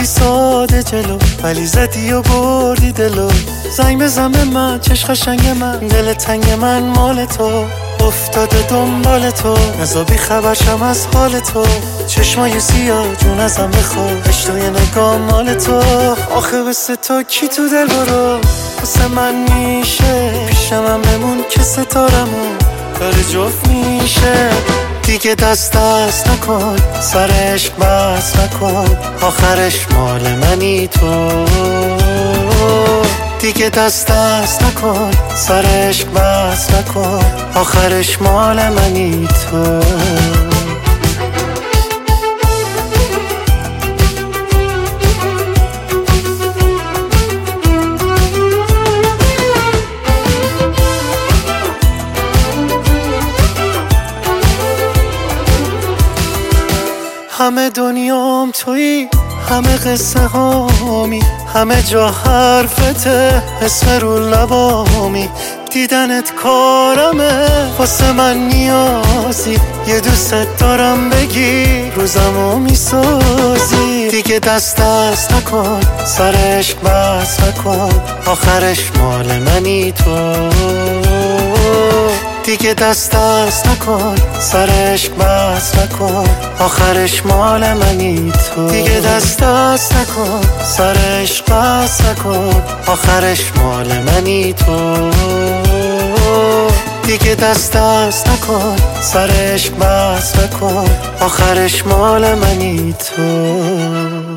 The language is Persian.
رفتی ساده جلو، ولی زدی و بردی دلو. زنگ بزن به من، چش قشنگ من، دل تنگ من مال تو. افتاده دنبال تو، نزا بی خبرشم از حال تو. چشمای سیاه جون ازم بخواه، اشتوی نگاه مال تو. آخه واسه تو کی تو دل برو، واسه من میشه. پیشم هم بمون که ستارمون داره جفت میشه. دیگه دست نکن، سر عشق بس نکن، آخرش مال منی تو. دیگه دست نکن، سر عشق بس نکن، آخرش مال منی تو. همه دنیام تویی، همه قصه هامی، همه جا حرفته، اسم رو لبامی. دیدنت کارمه، واسه من نیازی، یه دوست دارم بگی، روزمو میسازی. دیگه دست نکن، سر عشق بس نکن، آخرش مال منی تو. دیگه دست نکن، سر عشق بس نکن، آخرش مال منی تو. دیگه دست نکن، سر عشق بس نکن، آخرش مال منی تو. دیگه دست نکن، سر عشق بس نکن، آخرش مال منی تو.